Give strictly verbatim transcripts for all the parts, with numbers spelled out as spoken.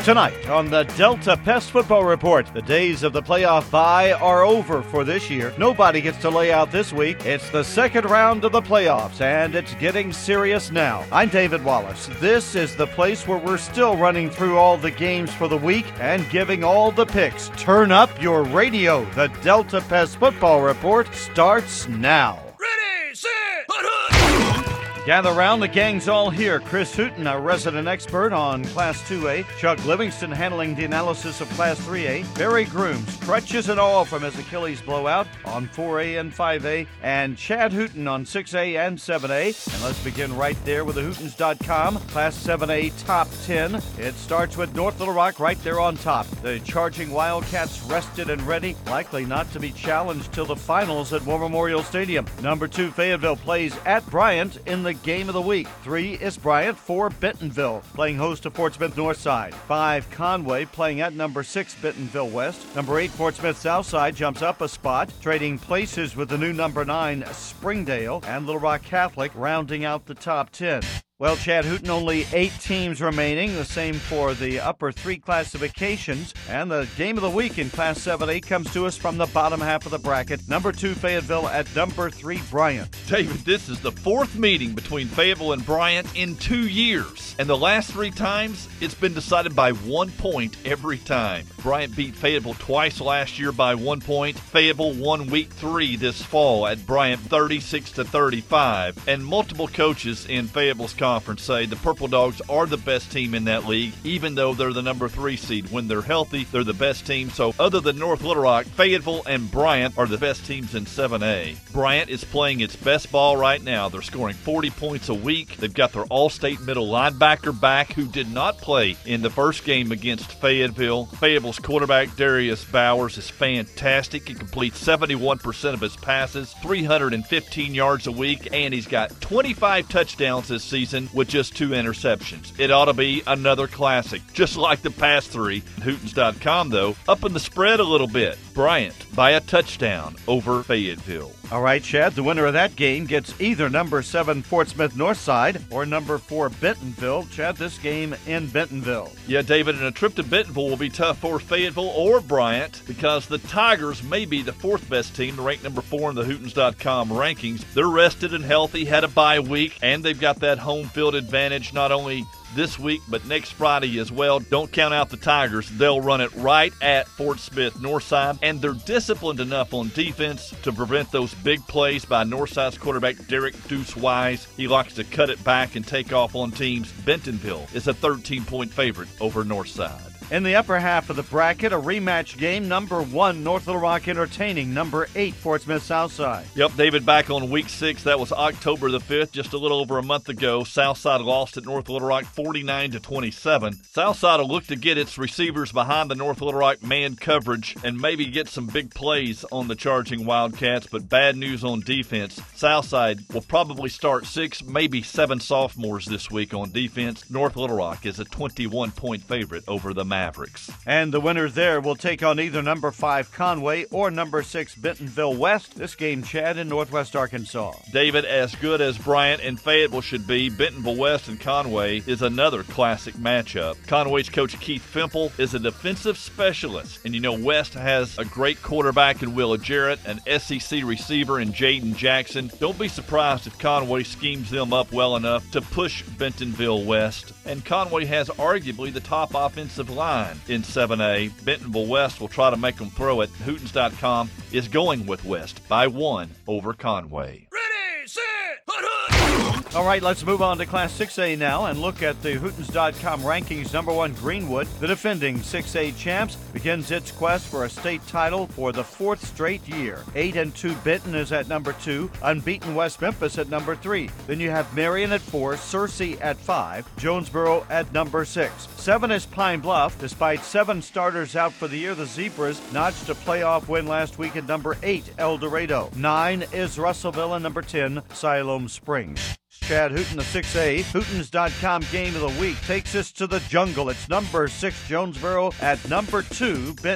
Tonight on the Delta Pest Football Report, the days of the playoff bye are over for this year. Nobody gets to lay out this week. It's the second round of the playoffs, and it's getting serious now. I'm David Wallace. This is the place where we're still running through all the games for the week and giving all the picks. Turn up your radio. The Delta Pest Football Report starts now. Ready, set, hut, hut. Gather round, the gang's all here. Chris Hooten, a resident expert on Class two A. Chuck Livingston handling the analysis of Class three A. Barry Grooms, crutches and all from his Achilles blowout on four A and five A. And Chad Hooten on six A and seven A. And let's begin right there with the Hootens dot com Class seven A Top ten. It starts with North Little Rock right there on top. The Charging Wildcats rested and ready, likely not to be challenged till the finals at War Memorial Stadium. Number two, Fayetteville plays at Bryant in the game of the week. Three is Bryant. Four, Bentonville, playing host to Fort Smith Northside. Five, Conway, playing at number six, Bentonville West. Number eight, Fort Smith Southside, jumps up a spot, trading places with the new number nine, Springdale, and Little Rock Catholic, rounding out the top ten. Well, Chad Hooten, only eight teams remaining, the same for the upper three classifications. And the game of the week in Class seven A comes to us from the bottom half of the bracket. Number two, Fayetteville at number three, Bryant. David, this is the fourth meeting between Fayetteville and Bryant in two years. And the last three times, it's been decided by one point every time. Bryant beat Fayetteville twice last year by one point. Fayetteville won week three this fall at Bryant thirty-six to thirty-five. And multiple coaches in Fayetteville's conference Conference say the Purple Dogs are the best team in that league, even though they're the number three seed. When they're healthy, they're the best team. So other than North Little Rock, Fayetteville and Bryant are the best teams in seven A. Bryant is playing its best ball right now. They're scoring forty points a week. They've got their all-state middle linebacker back, who did not play in the first game against Fayetteville. Fayetteville's quarterback, Darius Bowers, is fantastic. He completes seventy-one percent of his passes, three hundred fifteen yards a week, and he's got twenty-five touchdowns this season with just two interceptions. It ought to be another classic, just like the past three. Hootens dot com, though, up in the spread a little bit. Bryant by a touchdown over Fayetteville. All right, Chad, the winner of that game gets either number seven, Fort Smith Northside, or number four, Bentonville. Chad, this game in Bentonville. Yeah, David, and a trip to Bentonville will be tough for Fayetteville or Bryant because the Tigers may be the fourth best team, ranked number four in the Hootens dot com rankings. They're rested and healthy, had a bye week, and they've got that home field advantage not only this week, but next Friday as well. Don't count out the Tigers. They'll run it right at Fort Smith Northside, and they're disciplined enough on defense to prevent those big plays by Northside's quarterback, Derek Deuce Wise. He likes to cut it back and take off on teams. Bentonville is a thirteen-point favorite over Northside. In the upper half of the bracket, a rematch game. Number one, North Little Rock entertaining number eight, Fort Smith Southside. Yep, David, back on week six. That was October the fifth, just a little over a month ago. Southside lost at North Little Rock forty-nine to twenty-seven. Southside will look to get its receivers behind the North Little Rock man coverage and maybe get some big plays on the Charging Wildcats, but bad news on defense. Southside will probably start six, maybe seven sophomores this week on defense. North Little Rock is a twenty-one-point favorite over the Mavericks. And the winner there will take on either number five, Conway, or number six, Bentonville West. This game, Chad, in Northwest Arkansas. David, as good as Bryant and Fayetteville should be, Bentonville West and Conway is another classic matchup. Conway's coach Keith Fimple is a defensive specialist, and you know West has a great quarterback in Willa Jarrett, an S E C receiver in Jaden Jackson. Don't be surprised if Conway schemes them up well enough to push Bentonville West. And Conway has arguably the top offensive line in seven A. Bentonville West will try to make them throw it. Hootens dot com is going with West by one over Conway. Ready, set, hut, hut. All right, let's move on to Class six A now and look at the Hootens dot com rankings. Number one, Greenwood, the defending six A champs, begins its quest for a state title for the fourth straight year. eight and two Benton is at number two, unbeaten West Memphis at number three. Then you have Marion at four, Searcy at five, Jonesboro at number six. seven is Pine Bluff. Despite seven starters out for the year, the Zebras notched a playoff win last week at number eight, El Dorado. nine is Russellville, and number ten, Siloam Springs. Chad Hooten, the six A. Hootens dot com game of the week takes us to the jungle. It's number six, Jonesboro, at number two, Benton.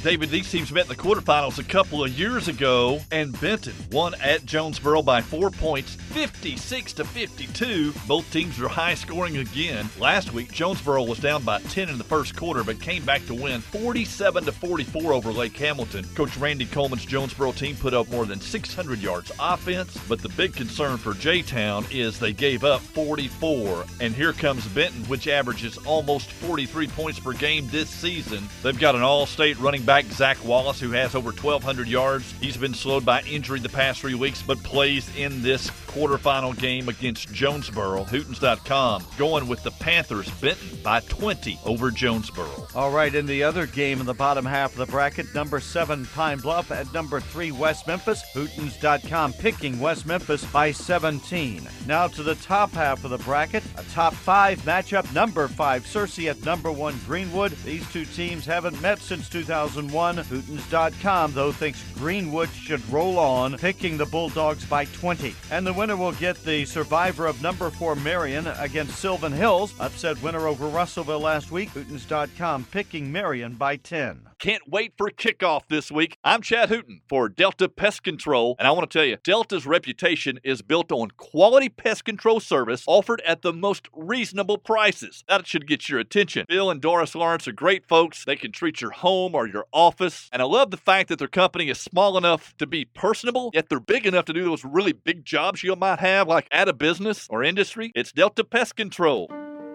David, these teams met in the quarterfinals a couple of years ago, and Benton won at Jonesboro by four points, fifty-six to fifty-two. Both teams are high scoring again. Last week, Jonesboro was down by ten in the first quarter, but came back to win forty-seven to forty-four over Lake Hamilton. Coach Randy Coleman's Jonesboro team put up more than six hundred yards offense, but the big concern for J-Town is they gave up forty-four. And here comes Benton, which averages almost forty-three points per game this season. They've got an all-state running back, Zach Wallace, who has over twelve hundred yards. He's been slowed by injury the past three weeks, but plays in this quarterfinal game against Jonesboro. Hootens dot com going with the Panthers, Benton by twenty over Jonesboro. All right, in the other game in the bottom half of the bracket, number seven Pine Bluff at number three West Memphis. Hootens dot com picking West Memphis by seventeen. Now to the top half of the bracket, a top five matchup, number five Searcy at number one Greenwood. These two teams haven't met since two thousand one. Hootens dot com, though, thinks Greenwood should roll on, picking the Bulldogs by twenty. And the winner will get the survivor of number four Marion against Sylvan Hills. Upset winner over Russellville last week. Hootens dot com picking Marion by ten. Can't wait for kickoff this week. I'm Chad Hooten for Delta Pest Control, and I want to tell you, Delta's reputation is built on quality pest control service offered at the most reasonable prices. That should get your attention. Bill and Doris Lawrence are great folks. They can treat your home or your office, and I love the fact that their company is small enough to be personable, yet they're big enough to do those really big jobs you might have, like at a business or industry. It's Delta Pest Control.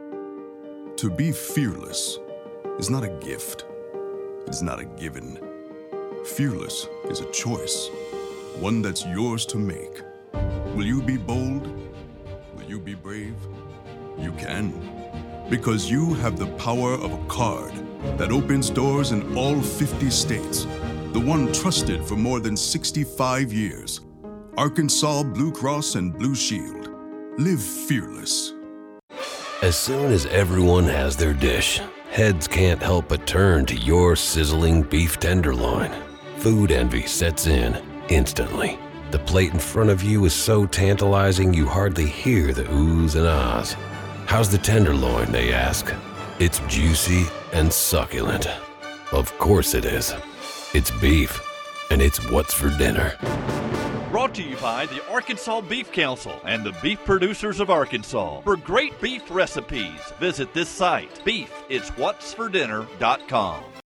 To be fearless is not a gift. It's not a given. Fearless is a choice, one that's yours to make. Will you be bold? Will you be brave? You can, because you have the power of a card that opens doors in all fifty states, the one trusted for more than sixty-five years. Arkansas Blue Cross and Blue Shield. Live fearless. As soon as everyone has their dish, heads can't help but turn to your sizzling beef tenderloin. Food envy sets in instantly. The plate in front of you is so tantalizing you hardly hear the oohs and ahs. How's the tenderloin, they ask. It's juicy and succulent. Of course it is. It's beef, and it's what's for dinner. Brought to you by the Arkansas Beef Council and the beef producers of Arkansas. For great beef recipes, visit this site, beef it's what's for dinner dot com.